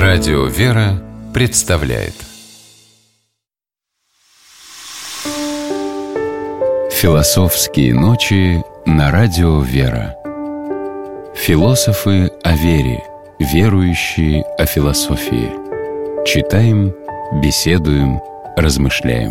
Радио «Вера» представляет Философские ночи на Радио «Вера». Философы о вере, верующие о философии. Читаем, беседуем, размышляем.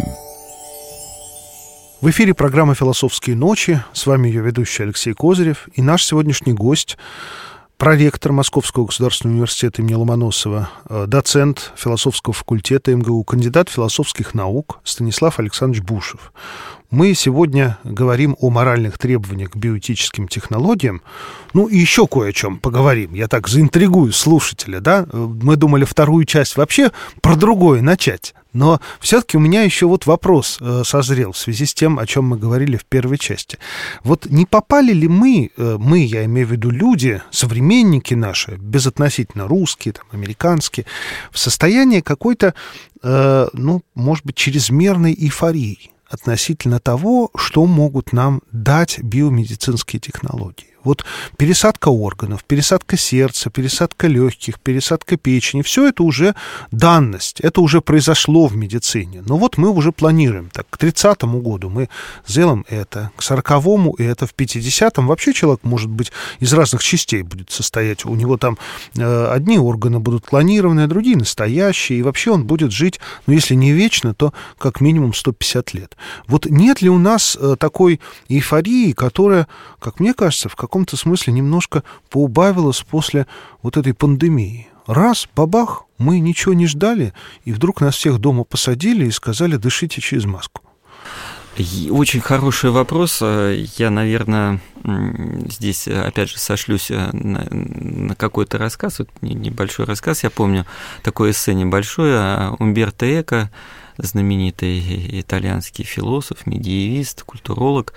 В эфире программа «Философские ночи». С вами ее ведущий Алексей Козырев. И наш сегодняшний гость — проректор Московского государственного университета имени Ломоносова, доцент философского факультета МГУ, кандидат философских наук Станислав Александрович Бушев. Мы сегодня говорим о моральных требованиях к биоэтическим технологиям. Ну и еще кое о чем поговорим. Я так заинтригую слушателя, да? Мы думали вторую часть вообще про другое начать. Но все-таки у меня еще вот вопрос созрел в связи с тем, о чем мы говорили в первой части. Вот не попали ли мы, я имею в виду люди, современники наши, безотносительно русские, там, американские, в состояние какой-то, может быть, чрезмерной эйфории относительно того, что могут нам дать биомедицинские технологии? Вот пересадка органов, пересадка сердца, пересадка легких, пересадка печени, все это уже данность, это уже произошло в медицине. Но вот мы уже планируем, так, к 30-му году мы сделаем это, к 40-му это, в 50-м вообще человек, может быть, из разных частей будет состоять. У него там одни органы будут клонированы, другие настоящие, и вообще он будет жить, если не вечно, то как минимум 150 лет. Вот нет ли у нас такой эйфории, которая, как мне кажется, в каком-то смысле немножко поубавилась после вот этой пандемии? Раз, бабах, мы ничего не ждали, и вдруг нас всех дома посадили и сказали: дышите через маску. Очень хороший вопрос. Я, наверное, здесь, опять же, сошлюсь на какой-то рассказ, вот небольшой рассказ. Я помню такое эссе небольшое. Умберто Эко, знаменитый итальянский философ, медиевист, культуролог,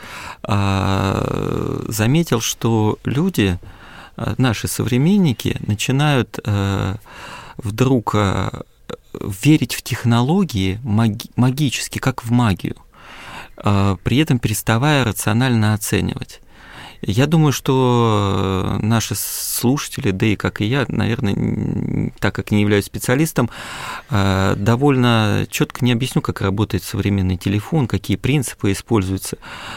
заметил, что люди, наши современники, начинают вдруг верить в технологии магически, как в магию, при этом переставая рационально оценивать. Я думаю, что наши слушатели, да и как и я, наверное, так как не являюсь специалистом, довольно четко не объясню, как работает современный телефон, какие принципы используются,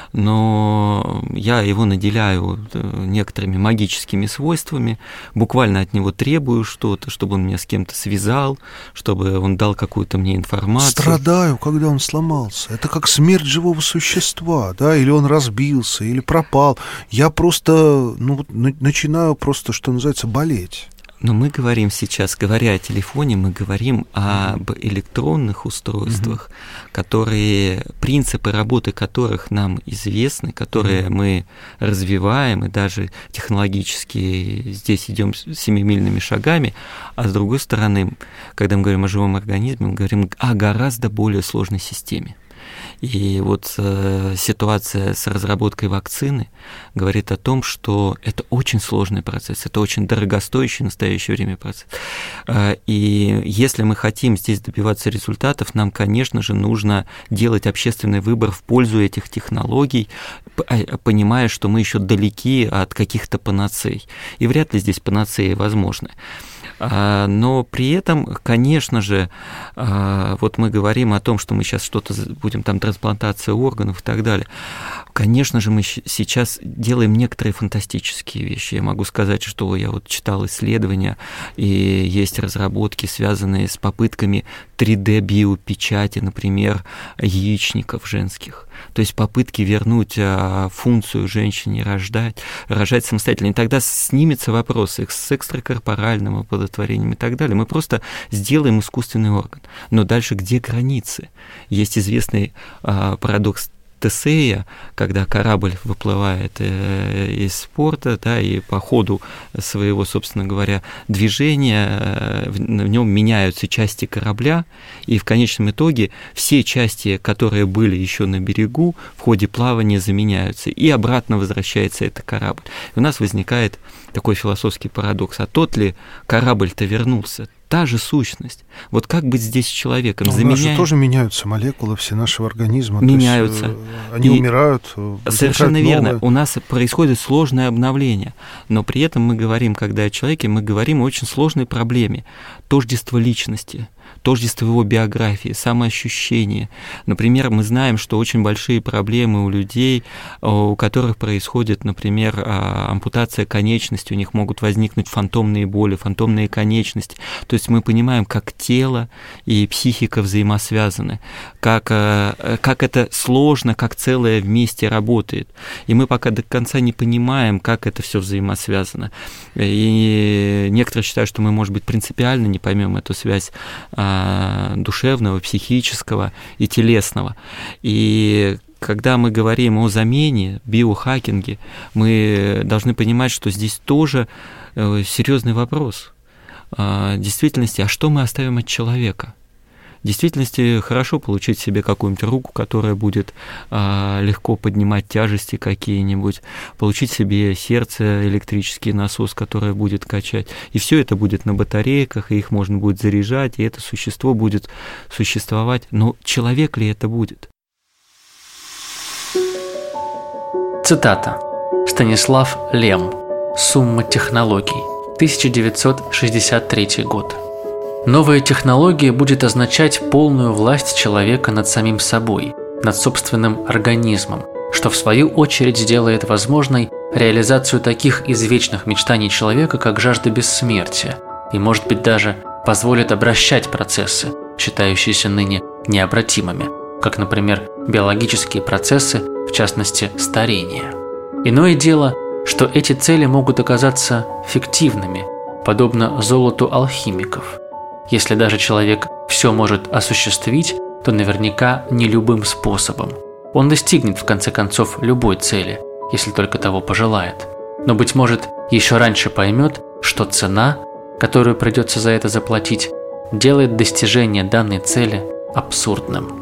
но я его наделяю некоторыми магическими свойствами, буквально от него требую что-то, чтобы он меня с кем-то связал, чтобы он дал какую-то мне информацию. Страдаю, когда он сломался. Это как смерть живого существа, да, или он разбился, или пропал. Я просто, начинаю просто, что называется, болеть. Но мы говорим сейчас, говоря о телефоне, мы говорим об электронных устройствах, которые, принципы работы которых нам известны, которые мы развиваем, и даже технологически здесь идем семимильными шагами, а с другой стороны, когда мы говорим о живом организме, мы говорим о гораздо более сложной системе. И вот ситуация с разработкой вакцины говорит о том, что это очень сложный процесс, это очень дорогостоящий в настоящее время процесс. И если мы хотим здесь добиваться результатов, нам, конечно же, нужно делать общественный выбор в пользу этих технологий, понимая, что мы еще далеки от каких-то панацей. И вряд ли здесь панацеи возможны. Но при этом, конечно же, вот мы говорим о том, что мы сейчас что-то будем, там, трансплантация органов и так далее. Конечно же, мы сейчас делаем некоторые фантастические вещи. Я могу сказать, что я вот читал исследования, и есть разработки, связанные с попытками 3D-биопечати, например, яичников женских. То есть попытки вернуть функцию женщине рожать самостоятельно. И тогда снимется вопрос с экстракорпоральным оплодотворением и так далее. Мы просто сделаем искусственный орган. Но дальше где границы? Есть известный парадокс Тесея, когда корабль выплывает из порта, да, и по ходу своего, собственно говоря, движения в нем меняются части корабля, и в конечном итоге все части, которые были еще на берегу, в ходе плавания заменяются, и обратно возвращается этот корабль. И у нас возникает такой философский парадокс: а тот ли корабль-то вернулся? та же сущность. Вот как быть здесь с человеком? У нас же тоже меняются молекулы все нашего организма. Меняются. То есть, они умирают. Совершенно верно. У нас происходит сложное обновление. Но при этом мы говорим, когда о человеке, мы говорим о очень сложной проблеме. Тождество личности, тождество его биографии, самоощущение. Например, мы знаем, что очень большие проблемы у людей, у которых происходит, например, ампутация конечности, у них могут возникнуть фантомные боли, фантомные конечности. То есть мы понимаем, как тело и психика взаимосвязаны, как это сложно, как целое вместе работает. И мы пока до конца не понимаем, как это все взаимосвязано. И некоторые считают, что мы, может быть, принципиально не поймем эту связь душевного, психического и телесного. И когда мы говорим о замене, биохакинге, мы должны понимать, что здесь тоже серьезный вопрос. В действительности, а что мы оставим от человека? В действительности хорошо получить себе какую-нибудь руку, которая будет легко поднимать тяжести какие-нибудь, получить себе сердце, электрический насос, который будет качать. И все это будет на батарейках, и их можно будет заряжать, и это существо будет существовать. Но человек ли это будет? Цитата. Станислав Лем. «Сумма технологий». 1963 год. Новая технология будет означать полную власть человека над самим собой, над собственным организмом, что в свою очередь сделает возможной реализацию таких извечных мечтаний человека, как жажда бессмертия, и, может быть, даже позволит обращать процессы, считающиеся ныне необратимыми, как, например, биологические процессы, в частности, старение. Иное дело, что эти цели могут оказаться фиктивными, подобно золоту алхимиков. Если даже человек все может осуществить, то наверняка не любым способом. Он достигнет, в конце концов, любой цели, если только того пожелает. Но, быть может, еще раньше поймет, что цена, которую придется за это заплатить, делает достижение данной цели абсурдным.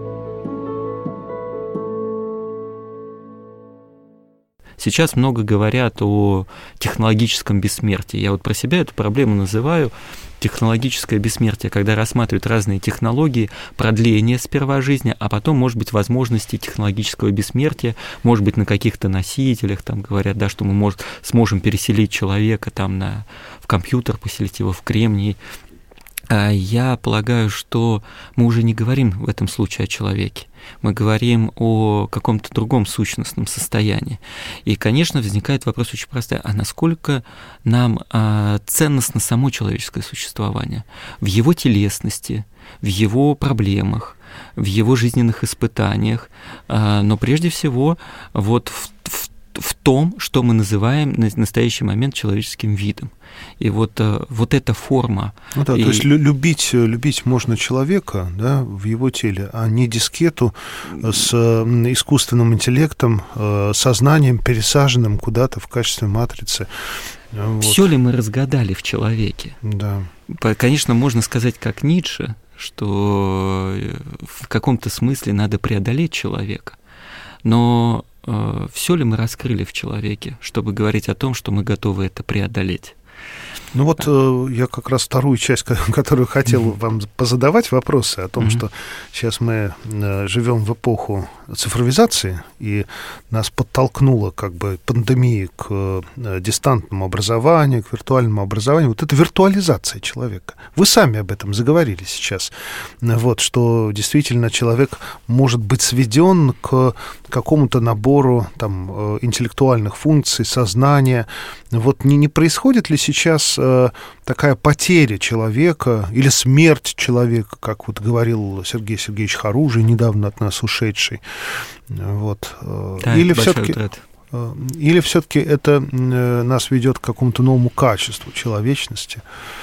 Сейчас много говорят о технологическом бессмертии. Я вот про себя эту проблему называю технологическое бессмертие, когда рассматривают разные технологии, продление сперва жизни, а потом, может быть, возможности технологического бессмертия, может быть, на каких-то носителях, там говорят, да, что мы сможем переселить человека там в компьютер, поселить его в кремний. Я полагаю, что мы уже не говорим в этом случае о человеке. Мы говорим о каком-то другом сущностном состоянии. И, конечно, возникает вопрос очень простой. А насколько нам ценностно само человеческое существование? В его телесности, в его проблемах, в его жизненных испытаниях, но прежде всего вот в том, что мы называем на настоящий момент человеческим видом. И вот эта форма. Ну да, то есть любить можно человека, да, в его теле, а не дискету с искусственным интеллектом, сознанием, пересаженным куда-то в качестве матрицы. Вот. Все ли мы разгадали в человеке? Да. Конечно, можно сказать, как Ницше, что в каком-то смысле надо преодолеть человека. Но все ли мы раскрыли в человеке, чтобы говорить о том, что мы готовы это преодолеть? Ну вот я как раз вторую часть, которую хотел вам позадавать вопросы о том, что сейчас мы живем в эпоху цифровизации, и нас подтолкнула как бы пандемия к дистантному образованию, к виртуальному образованию. Вот это виртуализация человека. Вы сами об этом заговорили сейчас. Вот, что действительно человек может быть сведен к какому-то набору там, интеллектуальных функций, сознания. Вот не происходит ли сейчас такая потеря человека или смерть человека, как вот говорил Сергей Сергеевич Харужий, недавно от нас ушедший? Вот. Да, или все-таки это нас ведет к какому-то новому качеству человечности?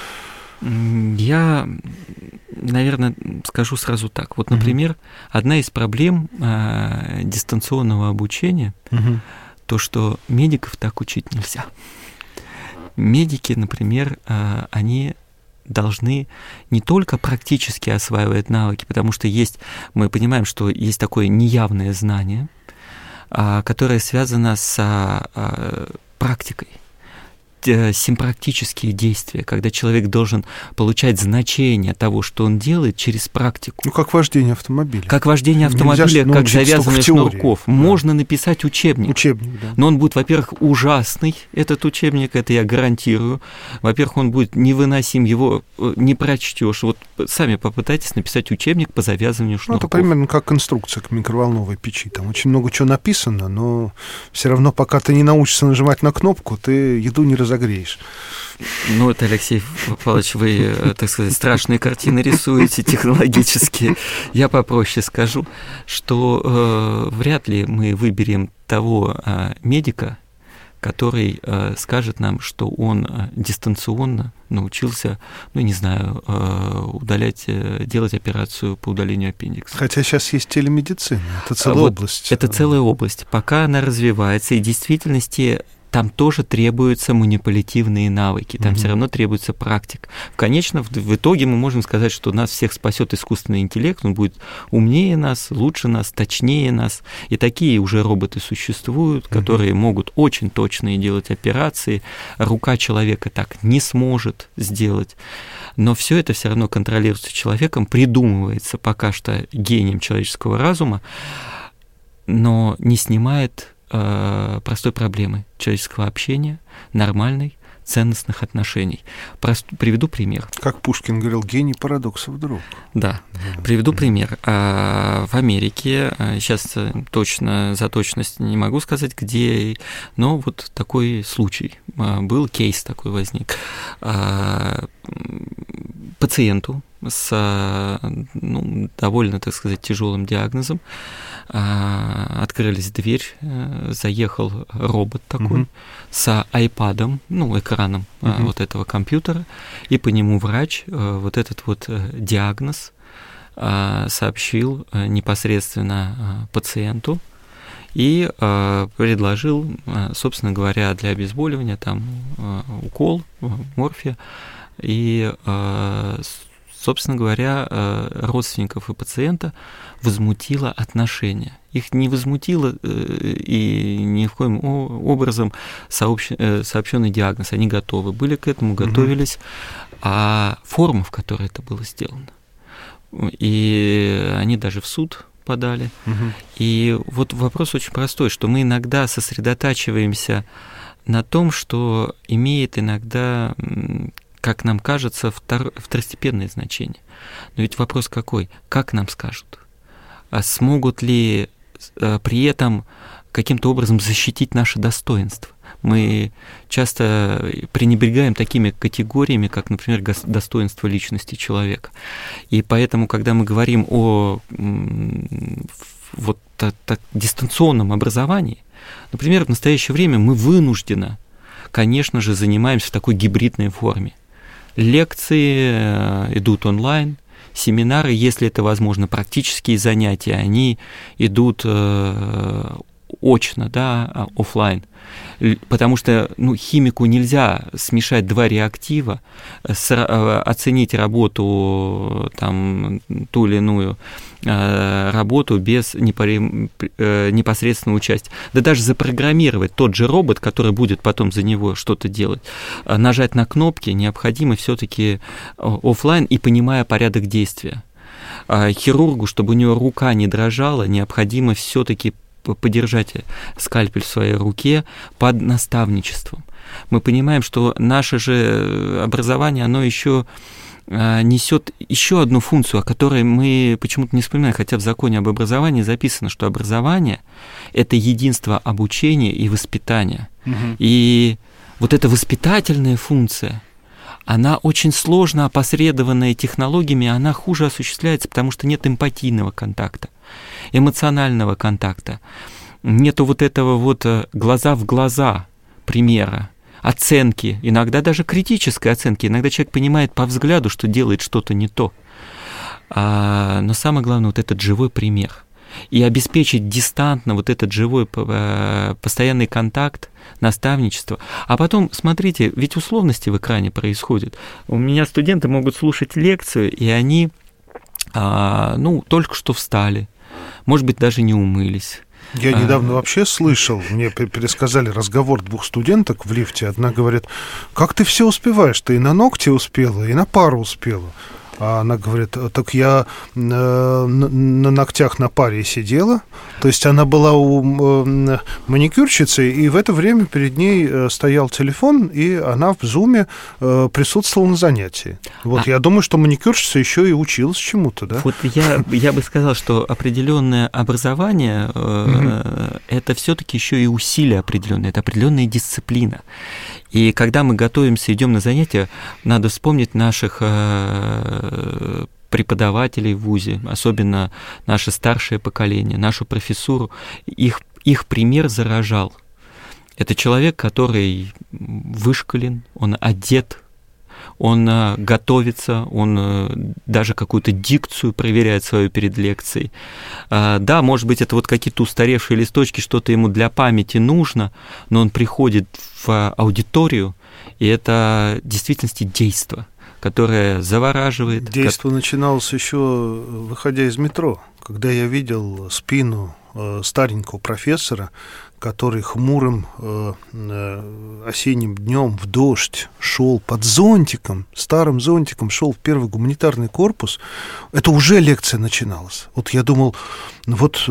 Я, наверное, скажу сразу так. Вот, например, одна из проблем дистанционного обучения то, что медиков так учить нельзя. Медики, например, они должны не только практически осваивать навыки, потому что мы понимаем, что есть такое неявное знание, которое связано с практикой. симпрактические действия, когда человек должен получать значение того, что он делает, через практику. Ну, как вождение автомобиля. Как вождение автомобиля, как завязывание шнурков. Да. Можно написать учебник. Да. Но он будет, во-первых, ужасный, этот учебник, это я гарантирую. Во-первых, он будет невыносим, его не прочтешь. Вот сами попытайтесь написать учебник по завязыванию шнурков. Это примерно как инструкция к микроволновой печи. Там очень много чего написано, но все равно, пока ты не научишься нажимать на кнопку, ты еду не разогреешь. Ну, это, Алексей Павлович, вы, так сказать, страшные картины рисуете технологические. Я попроще скажу, что вряд ли мы выберем того медика, который скажет нам, что он дистанционно научился, делать операцию по удалению аппендикса. Хотя сейчас есть телемедицина, это целая область. Это целая область. Пока она развивается, и в действительности там тоже требуются манипулятивные навыки, там все равно требуется практика. Конечно, в итоге мы можем сказать, что нас всех спасет искусственный интеллект, он будет умнее нас, лучше нас, точнее нас. И такие уже роботы существуют, которые могут очень точно делать операции. Рука человека так не сможет сделать. Но все это все равно контролируется человеком, придумывается пока что гением человеческого разума, но не снимает простой проблемы человеческого общения, нормальной, ценностных отношений. Приведу пример. Как Пушкин говорил, гений парадоксов друг. Да. Приведу пример. В Америке, сейчас точно за точность не могу сказать, где, но вот такой случай был, кейс такой возник. Пациенту с довольно, так сказать, тяжелым диагнозом открылись дверь, заехал робот такой с айпадом, экраном вот этого компьютера, и по нему врач вот этот вот диагноз сообщил непосредственно пациенту и предложил, собственно говоря, для обезболивания там укол морфия, и собственно говоря, родственников и пациента возмутило отношение. Их не возмутило и ни в коем образом сообщенный диагноз. Они готовы были к этому, готовились, а форма, в которой это было сделано. И они даже в суд подали. И вот вопрос очень простой, что мы иногда сосредотачиваемся на том, что имеет иногда, как нам кажется, второстепенное значение. Но ведь вопрос какой? Как нам скажут? А смогут ли при этом каким-то образом защитить наше достоинство? Мы часто пренебрегаем такими категориями, как, например, достоинство личности человека. И поэтому, когда мы говорим о дистанционном образовании, например, в настоящее время мы вынужденно, конечно же, занимаемся в такой гибридной форме. Лекции идут онлайн, семинары, если это возможно, практические занятия, они идут очно, да, офлайн. Потому что химику нельзя смешать два реактива, оценить работу, там, ту или иную работу без непосредственного участия. Да даже запрограммировать тот же робот, который будет потом за него что-то делать, нажать на кнопки необходимо все-таки офлайн и понимая порядок действия. Хирургу, чтобы у него рука не дрожала, необходимо все-таки подержать скальпель в своей руке под наставничеством. Мы понимаем, что наше же образование, оно еще несет еще одну функцию, о которой мы почему-то не вспоминаем, хотя в законе об образовании записано, что образование – это единство обучения и воспитания. И вот эта воспитательная функция, она очень сложно опосредованная технологиями, она хуже осуществляется, потому что нет эмпатийного контакта, эмоционального контакта, нету вот этого вот глаза в глаза примера, оценки, иногда даже критической оценки. Иногда человек понимает по взгляду, что делает что-то не то. Но самое главное, вот этот живой пример. И обеспечить дистантно вот этот живой постоянный контакт, наставничество. А потом, смотрите, ведь условности в экране происходят. У меня студенты могут слушать лекцию, и они только что встали, может быть, даже не умылись, Я недавно вообще слышал, мне пересказали разговор двух студенток в лифте. Одна говорит: как ты все успеваешь? Ты и на ногти успела, и на пару успела. А она говорит: так я на ногтях на паре сидела. То есть она была у маникюрщицы, и в это время перед ней стоял телефон, и она в зуме присутствовала на занятии. Вот я думаю, что маникюрщица еще и училась чему-то, да? Вот я бы сказал, что определенное образование это все-таки еще и усилие определенное, это определенная дисциплина. И когда мы готовимся, идем на занятия, надо вспомнить наших преподавателей в ВУЗе, особенно наше старшее поколение, нашу профессуру. Их пример заражал. Это человек, который вышкален, он одет, он готовится, он даже какую-то дикцию проверяет свою перед лекцией. Да, может быть, это вот какие-то устаревшие листочки, что-то ему для памяти нужно, но он приходит в аудиторию, и это в действительности действо, которое завораживает. Действо начиналось еще выходя из метро, когда я видел спину старенького профессора, который хмурым осенним днем в дождь шел под зонтиком, старым зонтиком, шел в первый гуманитарный корпус. Это уже лекция начиналась. Вот я думал, вот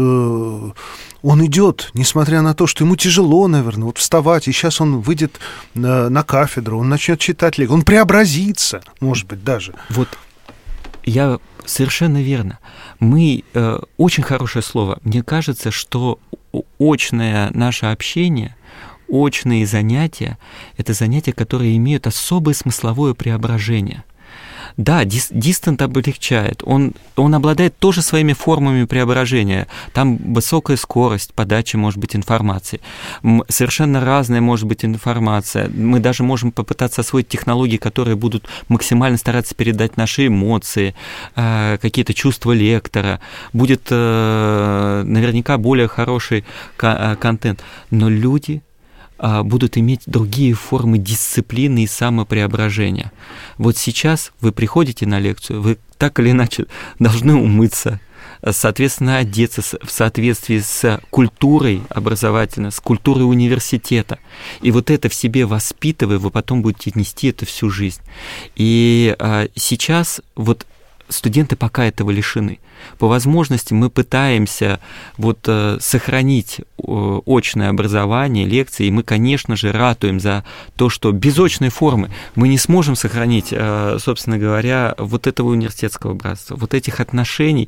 он идет, несмотря на то, что ему тяжело, наверное, вот вставать, и сейчас он выйдет на кафедру, он начнет читать лекцию, он преобразится, может быть, даже. Вот я совершенно верно. Мы, очень хорошее слово, мне кажется, что очное наше общение, очные занятия – это занятия, которые имеют особое смысловое преображение. Да, дистант облегчает, он обладает тоже своими формами преображения. Там высокая скорость подачи, может быть, информации. Совершенно разная может быть информация. Мы даже можем попытаться освоить технологии, которые будут максимально стараться передать наши эмоции, какие-то чувства лектора. Будет наверняка более хороший контент. Но люди будут иметь другие формы дисциплины и самопреображения. Вот сейчас вы приходите на лекцию, вы так или иначе должны умыться, соответственно, одеться в соответствии с культурой образовательной, с культурой университета. И вот это в себе воспитывая, вы потом будете нести это всю жизнь. И сейчас вот студенты пока этого лишены. По возможности мы пытаемся вот сохранить очное образование, лекции, и мы, конечно же, ратуем за то, что без очной формы мы не сможем сохранить, собственно говоря, вот этого университетского братства, вот этих отношений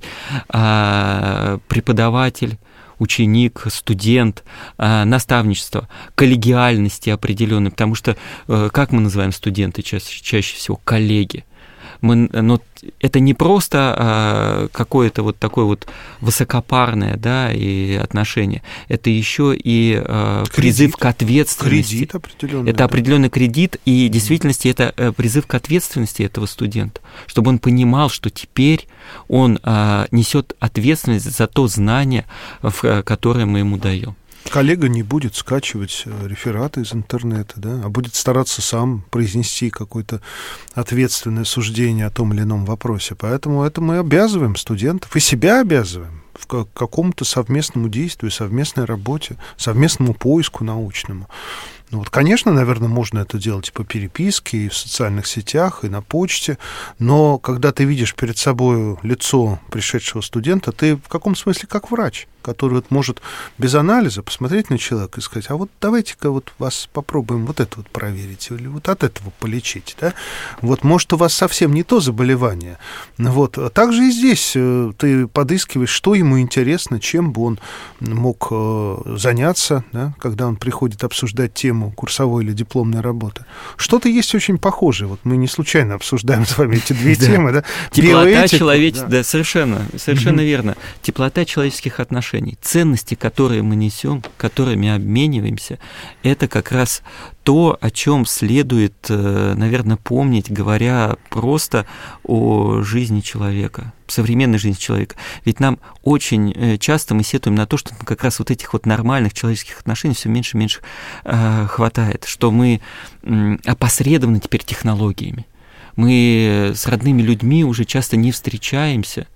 преподаватель, ученик, студент, наставничество, коллегиальности определенной, потому что, как мы называем студенты чаще всего? Коллеги. Но это не просто какое-то вот такое вот высокопарное, да, и отношение, это еще и призыв к ответственности. Кредит определенный. Это определенный кредит, и в действительности это призыв к ответственности этого студента, чтобы он понимал, что теперь он несет ответственность за то знание, которое мы ему даем. Коллега не будет скачивать рефераты из интернета, да, а будет стараться сам произнести какое-то ответственное суждение о том или ином вопросе. Поэтому это мы обязываем студентов и себя обязываем к какому-то совместному действию, совместной работе, совместному поиску научному. Ну вот, конечно, наверное, можно это делать и по переписке, и в социальных сетях, и на почте, но когда ты видишь перед собой лицо пришедшего студента, ты в каком смысле как врач, который вот может без анализа посмотреть на человека и сказать: а вот давайте-ка вот вас попробуем вот это вот проверить, или вот от этого полечить, да? Вот, может, у вас совсем не то заболевание. Вот. А также и здесь ты подыскиваешь, что ему интересно, чем бы он мог заняться, да, когда он приходит обсуждать тему курсовой или дипломной работы. Что-то есть очень похожее. Вот мы не случайно обсуждаем с вами эти две темы, да? Теплота человеческих, да, совершенно верно. Теплота человеческих отношений. Ценности, которые мы несем, которыми обмениваемся, это как раз то, о чем следует, наверное, помнить, говоря просто о жизни человека, современной жизни человека. Ведь нам очень часто мы сетуем на то, что как раз вот этих вот нормальных человеческих отношений все меньше и меньше хватает, что мы опосредованы теперь технологиями. Мы с родными людьми уже часто не встречаемся,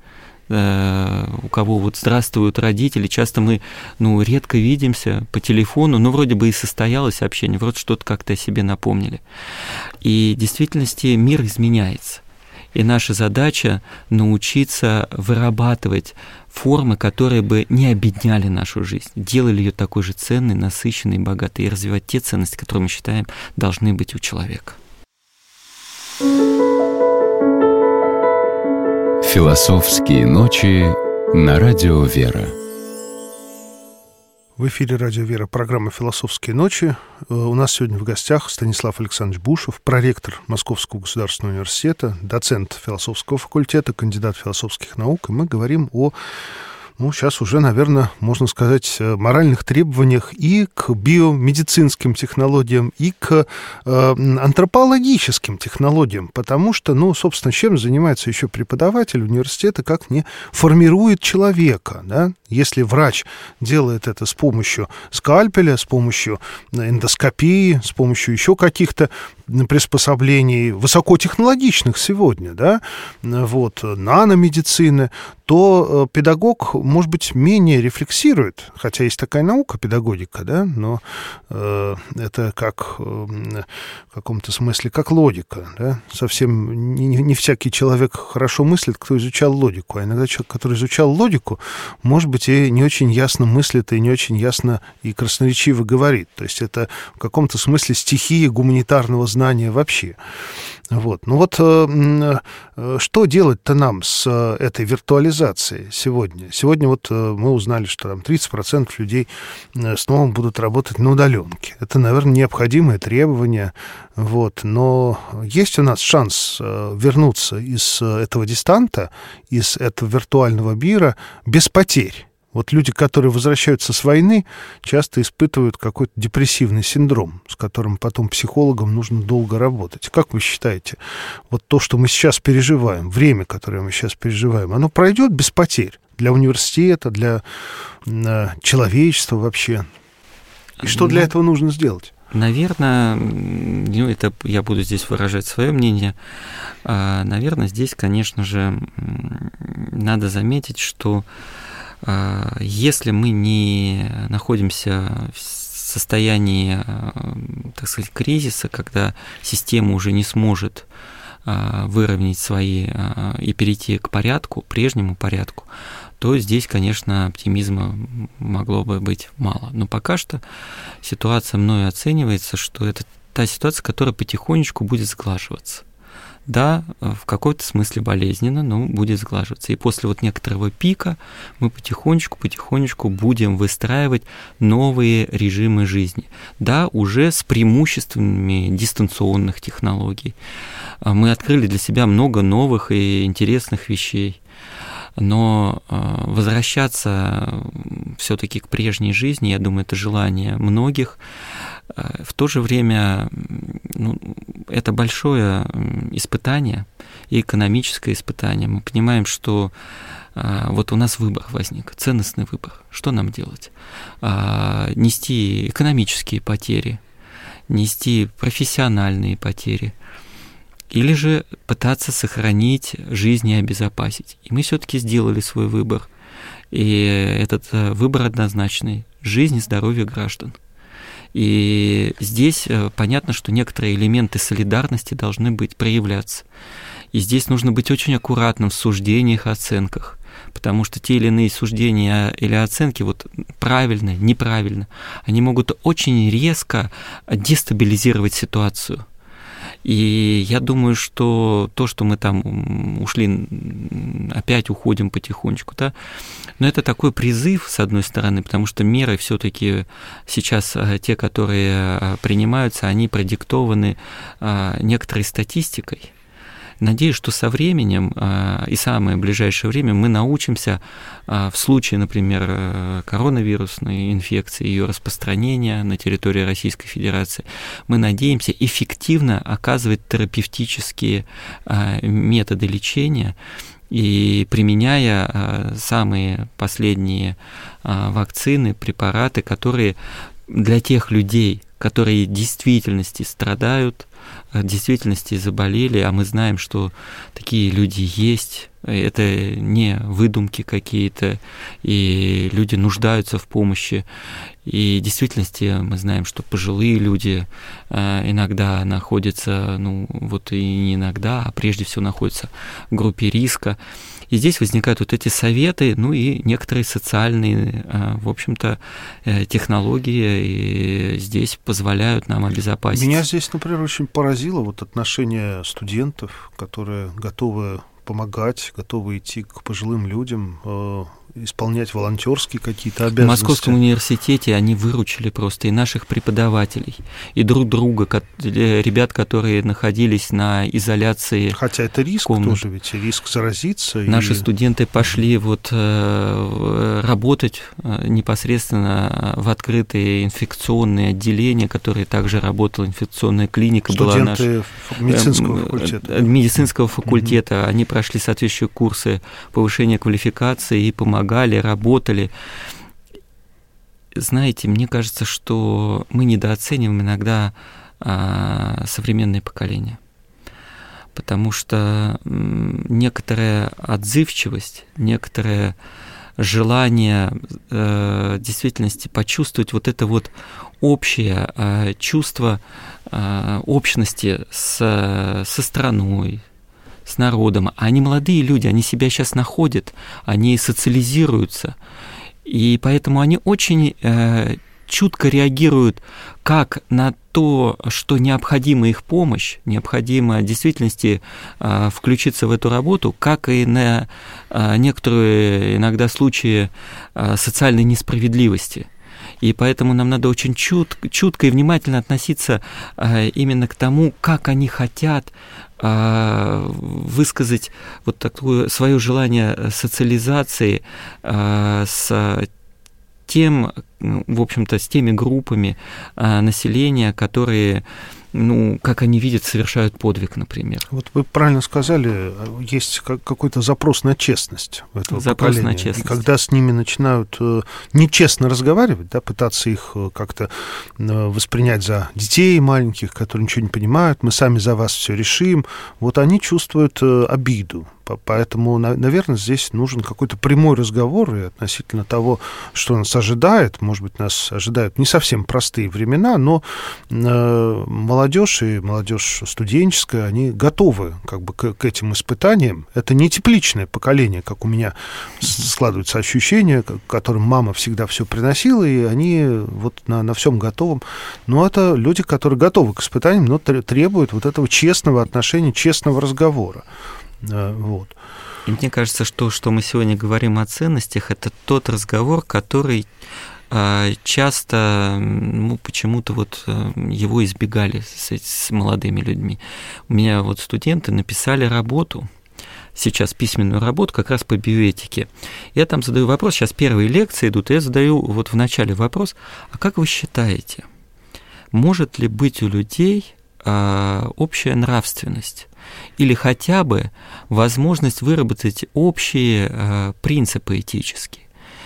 у кого вот здравствуют родители, часто мы, редко видимся по телефону, вроде бы и состоялось общение, вроде что-то как-то о себе напомнили. И в действительности мир изменяется. И наша задача научиться вырабатывать формы, которые бы не обедняли нашу жизнь, делали ее такой же ценной, насыщенной, богатой, и развивать те ценности, которые мы считаем должны быть у человека. Философские ночи на радио «Вера». В эфире «Радио Вера» программа «Философские ночи». У нас сегодня в гостях Станислав Александрович Бушев, проректор Московского государственного университета, доцент философского факультета, кандидат философских наук. И мы говорим о, сейчас уже, наверное, можно сказать, моральных требованиях и к биомедицинским технологиям, и к антропологическим технологиям, потому что, собственно, чем занимается еще преподаватель университета, как не формирует человека, да? Если врач делает это с помощью скальпеля, с помощью эндоскопии, с помощью еще каких-то приспособлений высокотехнологичных сегодня, да, наномедицины, то педагог, может быть, менее рефлексирует, хотя есть такая наука, педагогика, да, но это как в каком-то смысле как логика, да, совсем не всякий человек хорошо мыслит, кто изучал логику, а иногда человек, который изучал логику, может быть, и не очень ясно мыслит, и не очень ясно и красноречиво говорит, то есть это в каком-то смысле стихия гуманитарного знания вообще. Что делать-то нам с этой виртуализацией сегодня? Сегодня мы узнали, что там 30% людей снова будут работать на удаленке. Это, наверное, необходимое требование. Но есть у нас шанс вернуться из этого дистанта, из этого виртуального мира без потерь. Люди, которые возвращаются с войны, часто испытывают какой-то депрессивный синдром, с которым потом психологам нужно долго работать. Как вы считаете, то, что мы сейчас переживаем, время, которое мы сейчас переживаем, оно пройдет без потерь для университета, для человечества вообще? И что для этого нужно сделать? Наверное, это я буду здесь выражать свое мнение. Наверное, здесь, конечно же, надо заметить, что если мы не находимся в состоянии, так сказать, кризиса, когда система уже не сможет выровнять свои и перейти к порядку, прежнему порядку, то здесь, конечно, оптимизма могло бы быть мало. Но пока что ситуация мною оценивается, что это та ситуация, которая потихонечку будет сглаживаться. Да, в какой-то смысле болезненно, но будет сглаживаться. И после некоторого пика мы потихонечку будем выстраивать новые режимы жизни. Да, уже с преимуществами дистанционных технологий. Мы открыли для себя много новых и интересных вещей. Но возвращаться все-таки к прежней жизни, я думаю, это желание многих. В то же время это большое испытание и экономическое испытание. Мы понимаем, что у нас выбор возник, ценностный выбор. Что нам делать? Нести экономические потери, нести профессиональные потери, или же пытаться сохранить жизнь и обезопасить. И мы все-таки сделали свой выбор. И этот выбор однозначный – жизнь и здоровье граждан. И здесь понятно, что некоторые элементы солидарности должны проявляться. И здесь нужно быть очень аккуратным в суждениях, оценках, потому что те или иные суждения или оценки, правильно, неправильно, они могут очень резко дестабилизировать ситуацию. И я думаю, что то, что мы там ушли, опять уходим потихонечку, да, но это такой призыв, с одной стороны, потому что меры все-таки сейчас, те, которые принимаются, они продиктованы некоторой статистикой. Надеюсь, что со временем и самое ближайшее время мы научимся в случае, например, коронавирусной инфекции, ее распространения на территории Российской Федерации, мы надеемся эффективно оказывать терапевтические методы лечения и применяя самые последние вакцины, препараты, которые для тех людей, которые в действительности страдают, в действительности заболели, а мы знаем, что такие люди есть, это не выдумки какие-то, и люди нуждаются в помощи. И в действительности мы знаем, что пожилые люди иногда находятся, вот и не иногда, а прежде всего находятся в группе риска. И здесь возникают вот эти советы, и некоторые социальные, в общем-то, технологии, и здесь позволяют нам обезопасить. Меня здесь, например, очень поразило вот отношение студентов, которые готовы помогать, готовы идти к пожилым людям, исполнять волонтерские какие-то обязанности. В Московском университете они выручили просто и наших преподавателей, и друг друга, ребят, которые находились на изоляции. Хотя это риск тоже, ведь риск заразиться. Наши студенты пошли работать непосредственно в открытые инфекционные отделения, которые также работала инфекционная клиника. Студенты медицинского факультета. Медицинского факультета. Они прошли соответствующие курсы повышения квалификации и помогали, работали. Знаете, мне кажется, что мы недооцениваем иногда современное поколение, потому что некоторая отзывчивость, некоторое желание в действительности почувствовать вот это вот общее чувство общности со страной, с народом. Они молодые люди, они себя сейчас находят, они социализируются, и поэтому они очень чутко реагируют как на то, что необходима их помощь, необходимо в действительности включиться в эту работу, как и на некоторые иногда случаи социальной несправедливости. И поэтому нам надо очень чутко и внимательно относиться именно к тому, как они хотят высказать вот такое свое желание социализации с тем, в общем-то, с теми группами населения, которые, как они видят, совершают подвиг, например. Вот вы правильно сказали, есть какой-то запрос на честность в этом поколении. На честность. И когда с ними начинают нечестно разговаривать, пытаться их как-то воспринять за детей маленьких, которые ничего не понимают, мы сами за вас все решим, вот они чувствуют обиду. Поэтому, наверное, здесь нужен какой-то прямой разговор и относительно того, что нас ожидает. Может быть, нас ожидают не совсем простые времена, но молодежь и молодежь студенческая, они готовы к этим испытаниям. Это не тепличное поколение, как у меня складывается ощущение, которым мама всегда все приносила, и они вот на всем готовом. Но это люди, которые готовы к испытаниям, но требуют вот этого честного отношения, честного разговора. Вот. И мне кажется, что мы сегодня говорим о ценностях, это тот разговор, который часто почему-то его избегали с молодыми людьми. У меня студенты написали работу, сейчас письменную работу как раз по биоэтике. Я там задаю вопрос, сейчас первые лекции идут, и я задаю в начале вопрос, а как вы считаете, может ли быть у людей общая нравственность? Или хотя бы возможность выработать общие принципы этические.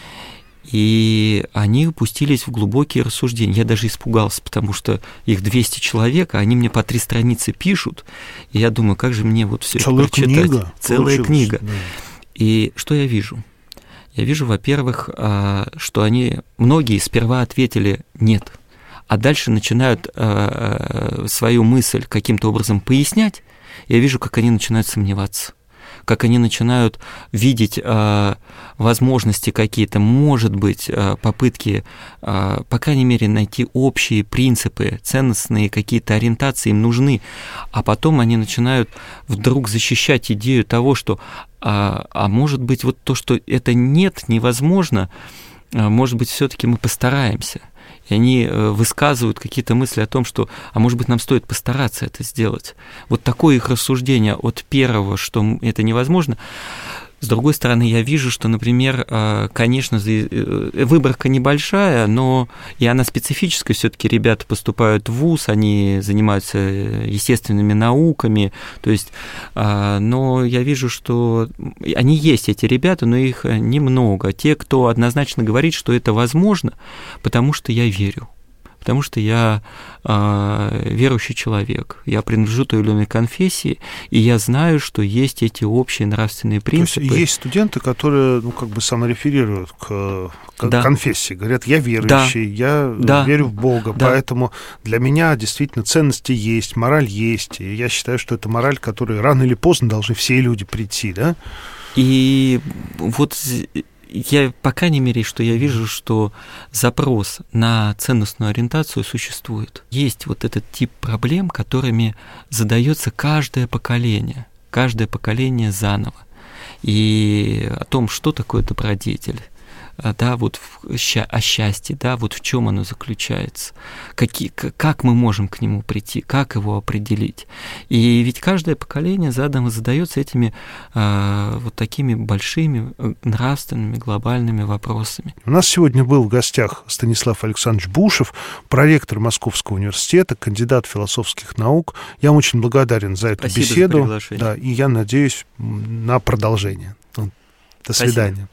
И они упустились в глубокие рассуждения. Я даже испугался, потому что их 200 человек, а они мне по 3 страницы пишут, и я думаю, как же мне все это прочитать? Целая книга. Да. И что я вижу? Я вижу, во-первых, что многие сперва ответили «нет», а дальше начинают свою мысль каким-то образом пояснять. Я вижу, как они начинают сомневаться, как они начинают видеть возможности какие-то, может быть, попытки, по крайней мере, найти общие принципы, ценностные какие-то ориентации им нужны, а потом они начинают вдруг защищать идею того, что, может быть, то, что это нет, невозможно, может быть, все-таки мы постараемся. И они высказывают какие-то мысли о том, что, может быть, нам стоит постараться это сделать. Вот такое их рассуждение от первого, что это невозможно. С другой стороны, я вижу, что, например, конечно, выборка небольшая, но и она специфическая. Все-таки ребята поступают в вуз, они занимаются естественными науками. То есть, но я вижу, что они есть, эти ребята, но их немного. Те, кто однозначно говорит, что это возможно, потому что я верю. потому что я верующий человек, я принадлежу той или иной конфессии, и я знаю, что есть эти общие нравственные принципы. То есть есть студенты, которые, самореферируют к конфессии, говорят, я верующий, я верю в Бога, поэтому для меня действительно ценности есть, мораль есть, и я считаю, что это мораль, к которой рано или поздно должны все люди прийти, да? И вот я, по крайней мере, что я вижу, что запрос на ценностную ориентацию существует. Есть вот этот тип проблем, которыми задается каждое поколение заново. И о том, что такое добродетель, да, вот о счастье, да, вот в чем оно заключается, как мы можем к нему прийти, как его определить. И ведь каждое поколение задается этими вот такими большими нравственными глобальными вопросами. У нас сегодня был в гостях Станислав Александрович Бушев, проректор Московского университета, кандидат философских наук. Я вам очень благодарен за эту беседу. За приглашение. Да, и я надеюсь на продолжение. До свидания.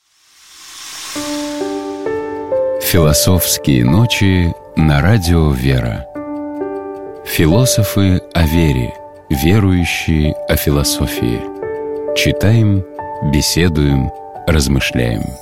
Философские ночи на радио «Вера». Философы о вере, верующие о философии. Читаем, беседуем, размышляем.